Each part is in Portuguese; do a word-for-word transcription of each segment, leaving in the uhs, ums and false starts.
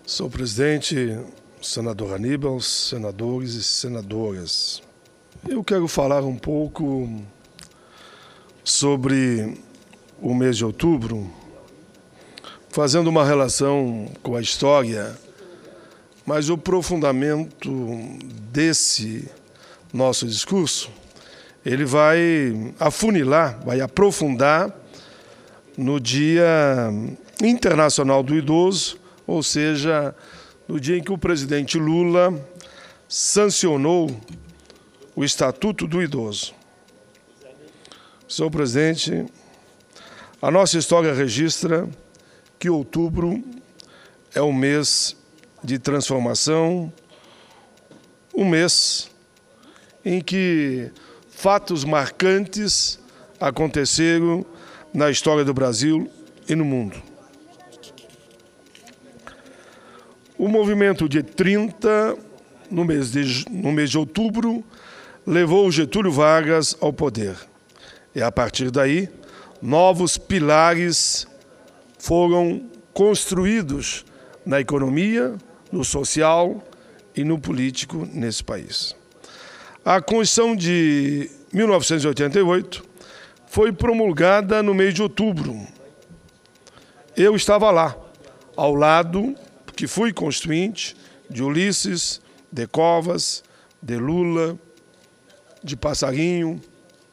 Senhor presidente, senador Aníbal, senadores e senadoras, eu quero falar um pouco sobre o mês de outubro, fazendo uma relação com a história, mas o aprofundamento desse nosso discurso, ele vai afunilar, vai aprofundar no Dia Internacional do Idoso, ou seja, no dia em que o presidente Lula sancionou o Estatuto do Idoso. Senhor presidente, a nossa história registra que outubro é um mês de transformação, um mês em que fatos marcantes aconteceram na história do Brasil e no mundo. O movimento de trinta, no mês de, no mês de outubro, levou Getúlio Vargas ao poder. E, a partir daí, novos pilares foram construídos na economia, no social e no político nesse país. A Constituição de mil novecentos e oitenta e oito foi promulgada no mês de outubro. Eu estava lá, ao lado, que fui constituinte de Ulisses, de Covas, de Lula, de Passarinho,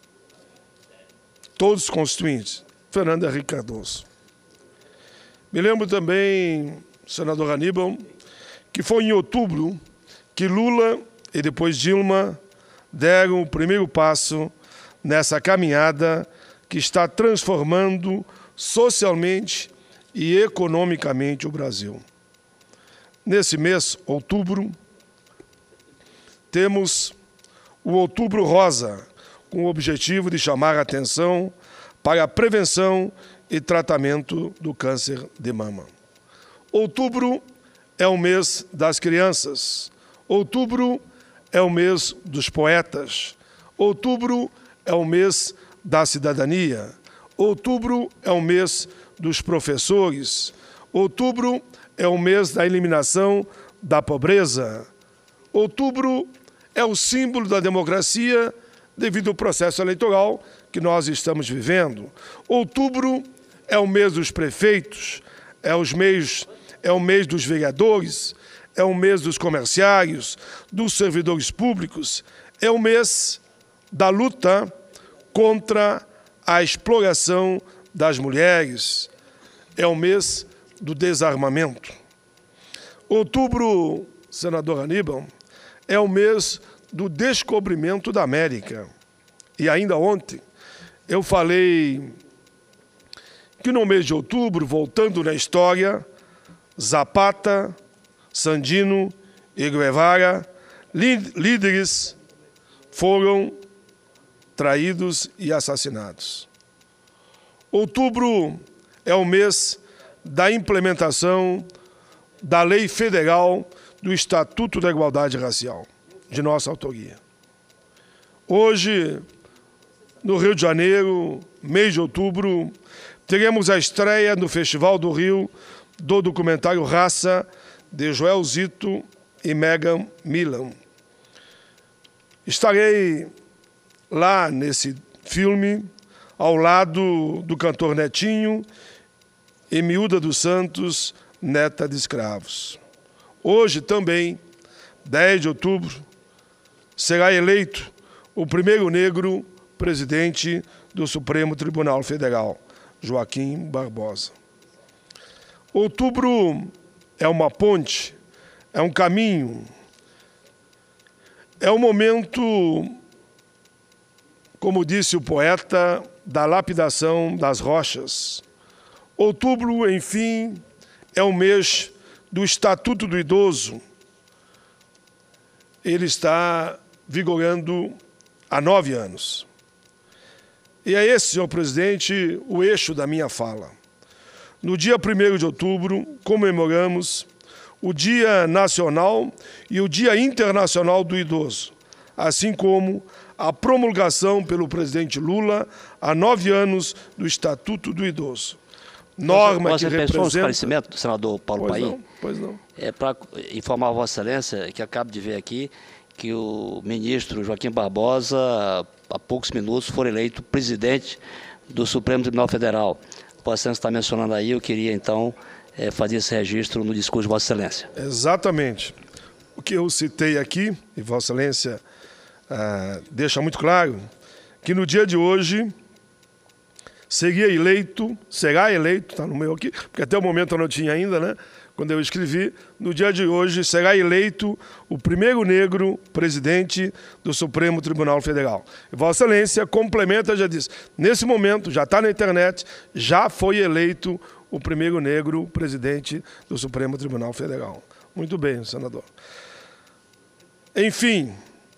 todos constituintes, Fernando Henrique Cardoso. Me lembro também, senador Aníbal, que foi em outubro que Lula e depois Dilma deram o primeiro passo nessa caminhada que está transformando socialmente e economicamente o Brasil. Nesse mês, outubro, temos o Outubro Rosa, com o objetivo de chamar a atenção para a prevenção e tratamento do câncer de mama. Outubro é o mês das crianças. Outubro é o mês dos poetas. Outubro é o mês da cidadania. Outubro é o mês dos professores. Outubro é o mês da eliminação da pobreza. Outubro é o símbolo da democracia devido ao processo eleitoral que nós estamos vivendo. Outubro é o mês dos prefeitos, é, os mês, é o mês dos vereadores, é o mês dos comerciários, dos servidores públicos, é o mês da luta contra a exploração das mulheres, é o mês do desarmamento. Outubro, senador Aníbal, é o mês do descobrimento da América. E ainda ontem eu falei que no mês de outubro, voltando na história, Zapata, Sandino e Guevara, líderes, foram traídos e assassinados. Outubro é o mês da implementação da Lei Federal do Estatuto da Igualdade Racial, de nossa autoria. Hoje, no Rio de Janeiro, mês de outubro, teremos a estreia no Festival do Rio do documentário Raça, de Joel Zito e Megan Milan. Estarei lá nesse filme, ao lado do cantor Netinho e Miúda dos Santos, neta de escravos. Hoje também, dez de outubro, será eleito o primeiro negro presidente do Supremo Tribunal Federal, Joaquim Barbosa. Outubro é uma ponte, é um caminho, é um momento, como disse o poeta, da lapidação das rochas. Outubro, enfim, é o mês do Estatuto do Idoso. Ele está vigorando há nove anos. E é esse, senhor presidente, o eixo da minha fala. No dia primeiro de outubro, comemoramos o Dia Nacional e o Dia Internacional do Idoso, assim como a promulgação pelo presidente Lula há nove anos do Estatuto do Idoso. Norma Você que pensou no representa... esclarecimento do senador Paulo Pois Paim? não. Pois não. É para informar a Vossa Excelência, que acabo de ver aqui, que o ministro Joaquim Barbosa, há poucos minutos, foi eleito presidente do Supremo Tribunal Federal. Vossa Excelência está mencionando aí, eu queria então é, fazer esse registro no discurso de Vossa Excelência. Exatamente. O que eu citei aqui, e Vossa Excelência ah, deixa muito claro, que no dia de hoje seria eleito, será eleito, está no meu aqui, porque até o momento eu não tinha ainda, né? Quando eu escrevi, no dia de hoje será eleito o primeiro negro presidente do Supremo Tribunal Federal. E Vossa Excelência complementa, já diz, nesse momento, já está na internet, já foi eleito o primeiro negro presidente do Supremo Tribunal Federal. Muito bem, senador. Enfim,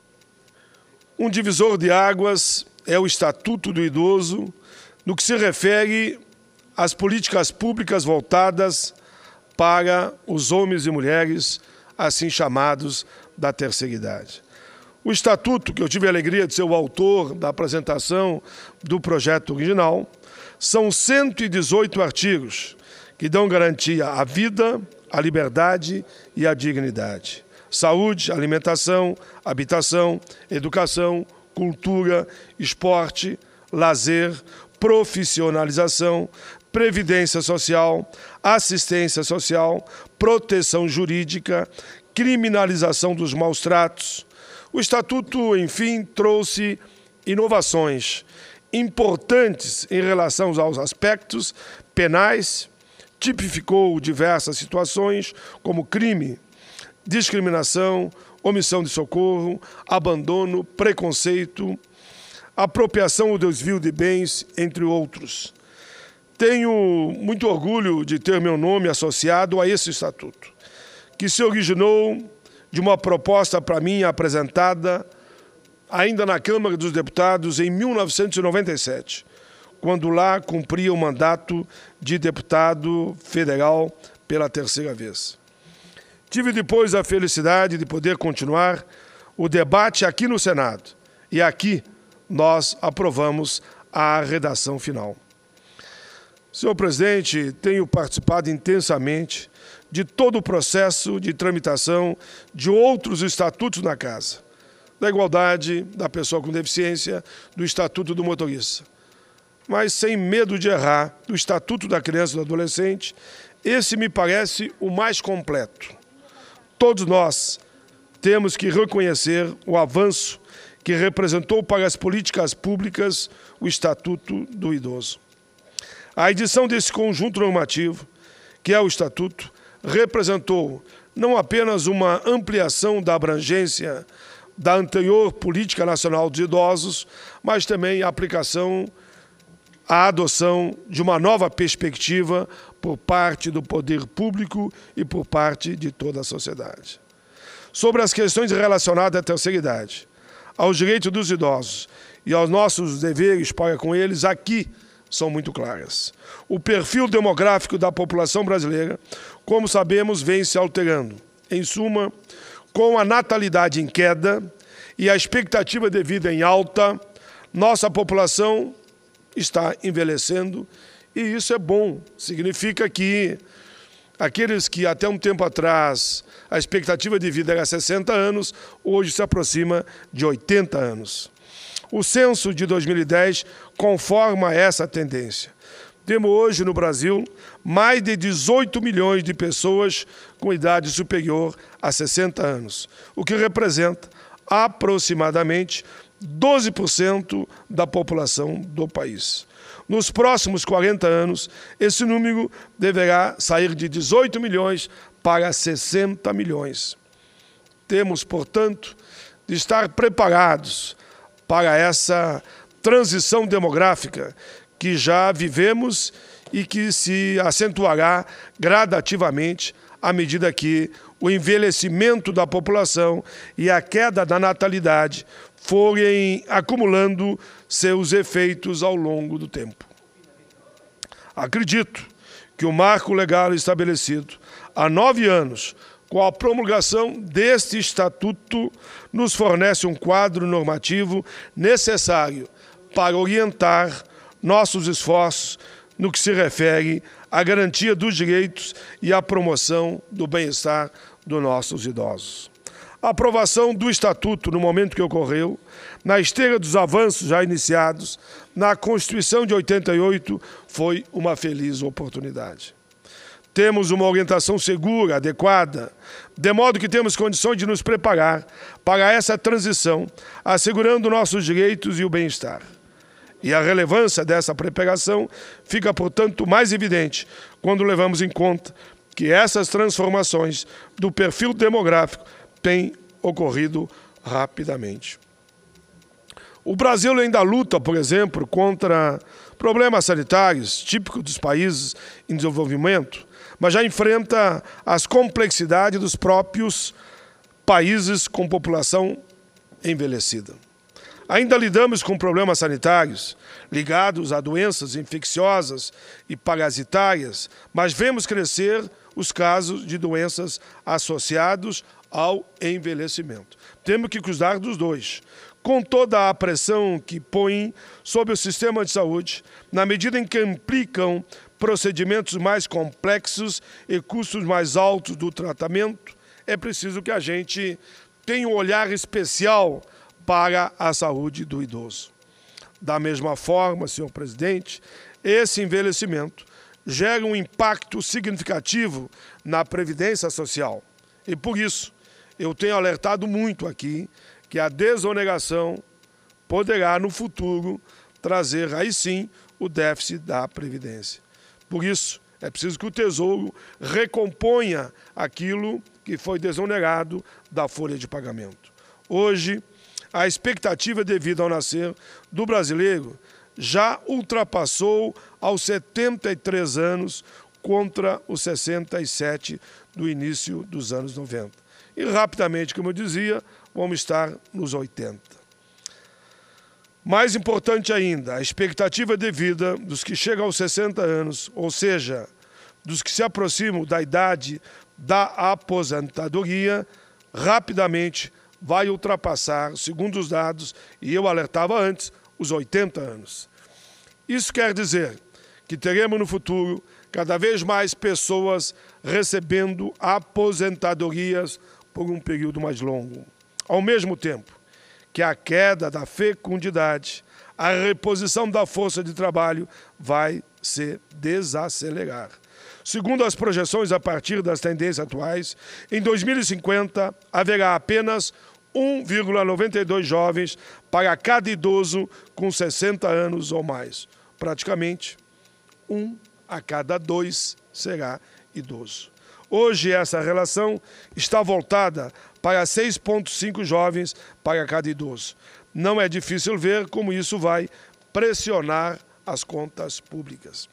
um divisor de águas é o Estatuto do Idoso, no que se refere às políticas públicas voltadas para os homens e mulheres, assim chamados da terceira idade. O Estatuto, que eu tive a alegria de ser o autor da apresentação do projeto original, são cento e dezoito artigos que dão garantia à vida, à liberdade e à dignidade. Saúde, alimentação, habitação, educação, cultura, esporte, lazer, profissionalização, previdência social, assistência social, proteção jurídica, criminalização dos maus tratos. O Estatuto, enfim, trouxe inovações importantes em relação aos aspectos penais, tipificou diversas situações como crime, discriminação, omissão de socorro, abandono, preconceito, apropriação ou desvio de bens, entre outros. Tenho muito orgulho de ter meu nome associado a esse estatuto, que se originou de uma proposta para mim apresentada ainda na Câmara dos Deputados em mil novecentos e noventa e sete, quando lá cumpria o mandato de deputado federal pela terceira vez. Tive depois a felicidade de poder continuar o debate aqui no Senado, e aqui nós aprovamos a redação final. Senhor presidente, tenho participado intensamente de todo o processo de tramitação de outros estatutos na Casa, da igualdade da pessoa com deficiência, do Estatuto do Motorista. Mas sem medo de errar, do Estatuto da Criança e do Adolescente, esse me parece o mais completo. Todos nós temos que reconhecer o avanço que representou para as políticas públicas o Estatuto do Idoso. A edição desse conjunto normativo, que é o Estatuto, representou não apenas uma ampliação da abrangência da anterior Política Nacional dos Idosos, mas também a aplicação, a adoção de uma nova perspectiva por parte do poder público e por parte de toda a sociedade. Sobre as questões relacionadas à terceira idade, aos direitos dos idosos e aos nossos deveres para com eles, aqui são muito claras. O perfil demográfico da população brasileira, como sabemos, vem se alterando. Em suma, com a natalidade em queda e a expectativa de vida em alta, nossa população está envelhecendo, e isso é bom. Significa que aqueles que até um tempo atrás a expectativa de vida era sessenta anos, hoje se aproxima de oitenta anos. O censo de dois mil e dez conforma essa tendência. Temos hoje no Brasil mais de dezoito milhões de pessoas com idade superior a sessenta anos, o que representa aproximadamente doze por cento da população do país. Nos próximos quarenta anos, esse número deverá sair de dezoito milhões para sessenta milhões. Temos, portanto, de estar preparados para essa transição demográfica que já vivemos e que se acentuará gradativamente à medida que o envelhecimento da população e a queda da natalidade forem acumulando seus efeitos ao longo do tempo. Acredito que o marco legal estabelecido há nove anos, com a promulgação deste Estatuto, nos fornece um quadro normativo necessário para orientar nossos esforços no que se refere à garantia dos direitos e à promoção do bem-estar dos nossos idosos. A aprovação do Estatuto, no momento que ocorreu, na esteira dos avanços já iniciados na Constituição de oitenta e oito, foi uma feliz oportunidade. Temos uma orientação segura, adequada, de modo que temos condições de nos preparar para essa transição, assegurando nossos direitos e o bem-estar. E a relevância dessa preparação fica, portanto, mais evidente quando levamos em conta que essas transformações do perfil demográfico têm ocorrido rapidamente. O Brasil ainda luta, por exemplo, contra problemas sanitários típicos dos países em desenvolvimento, mas já enfrenta as complexidades dos próprios países com população envelhecida. Ainda lidamos com problemas sanitários ligados a doenças infecciosas e parasitárias, mas vemos crescer os casos de doenças associados ao envelhecimento. Temos que cuidar dos dois, com toda a pressão que põem sobre o sistema de saúde, na medida em que implicam procedimentos mais complexos e custos mais altos do tratamento, é preciso que a gente tenha um olhar especial para a saúde do idoso. Da mesma forma, senhor presidente, esse envelhecimento gera um impacto significativo na previdência social. E por isso, eu tenho alertado muito aqui que a desoneração poderá, no futuro, trazer, aí sim, o déficit da Previdência. Por isso, é preciso que o Tesouro recomponha aquilo que foi desonerado da folha de pagamento. Hoje, a expectativa devida ao nascer do brasileiro já ultrapassou aos setenta e três anos contra os sessenta e sete do início dos anos noventa. E rapidamente, como eu dizia, vamos estar nos oitenta. Mais importante ainda, a expectativa de vida dos que chegam aos sessenta anos, ou seja, dos que se aproximam da idade da aposentadoria, rapidamente vai ultrapassar, segundo os dados, e eu alertava antes, os oitenta anos. Isso quer dizer que teremos no futuro cada vez mais pessoas recebendo aposentadorias por um período mais longo. Ao mesmo tempo que a queda da fecundidade, a reposição da força de trabalho vai se desacelerar. Segundo as projeções a partir das tendências atuais, em dois mil e cinquenta haverá apenas um vírgula noventa e dois jovens para cada idoso com sessenta anos ou mais. Praticamente, um a cada dois será idoso. Hoje, essa relação está voltada para seis vírgula cinco jovens para cada idoso. Não é difícil ver como isso vai pressionar as contas públicas.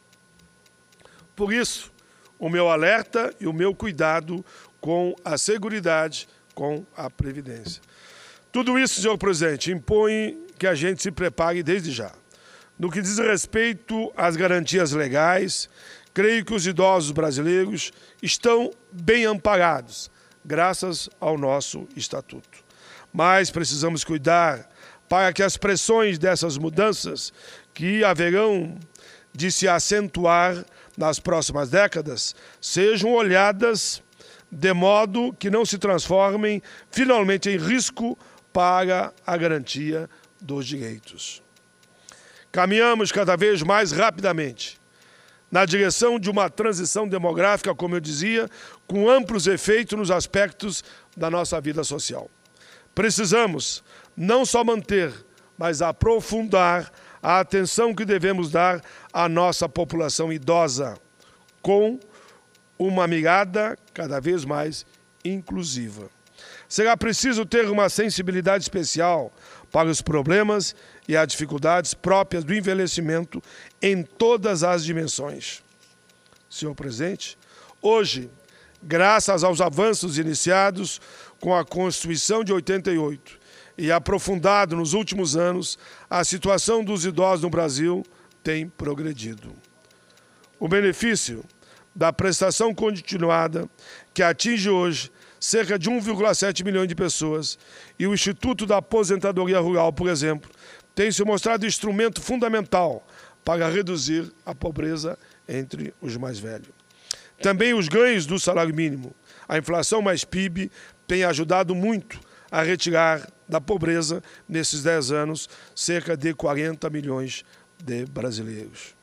Por isso, o meu alerta e o meu cuidado com a seguridade, com a Previdência. Tudo isso, senhor presidente, impõe que a gente se prepare desde já. No que diz respeito às garantias legais, creio que os idosos brasileiros estão bem amparados, graças ao nosso Estatuto. Mas precisamos cuidar para que as pressões dessas mudanças, que haverão de se acentuar nas próximas décadas, sejam olhadas de modo que não se transformem finalmente em risco para a garantia dos direitos. Caminhamos cada vez mais rapidamente na direção de uma transição demográfica, como eu dizia, com amplos efeitos nos aspectos da nossa vida social. Precisamos não só manter, mas aprofundar a atenção que devemos dar à nossa população idosa, com uma mirada cada vez mais inclusiva. Será preciso ter uma sensibilidade especial para os problemas e as dificuldades próprias do envelhecimento em todas as dimensões. Senhor presidente, hoje, graças aos avanços iniciados com a Constituição de oitenta e oito e aprofundado nos últimos anos, a situação dos idosos no Brasil tem progredido. O benefício da prestação continuada, que atinge hoje cerca de um vírgula sete milhão de pessoas, e o Instituto da Aposentadoria Rural, por exemplo, tem se mostrado instrumento fundamental para reduzir a pobreza entre os mais velhos. Também os ganhos do salário mínimo, a inflação mais P I B, tem ajudado muito a retirar da pobreza, nesses dez anos, cerca de quarenta milhões de brasileiros.